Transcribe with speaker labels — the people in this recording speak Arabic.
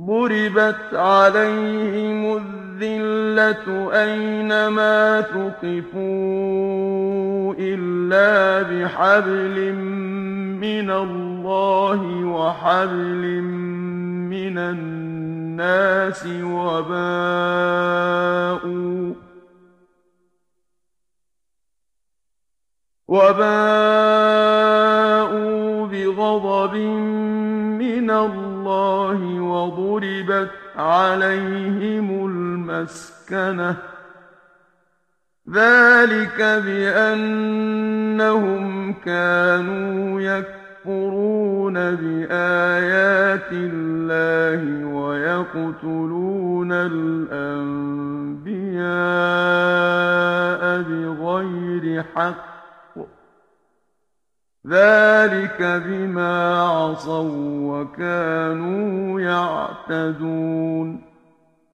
Speaker 1: ضربت عليهم الذلة أينما ثقفوا إلا بحبل من الله وحبل من الناس وباءوا بغضب من الله وضربت عليهم المسكنة ذلك بأنهم كانوا يكفرون بآيات الله ويقتلون الأنبياء بغير حق ذلك بما عصوا وكانوا يعتدون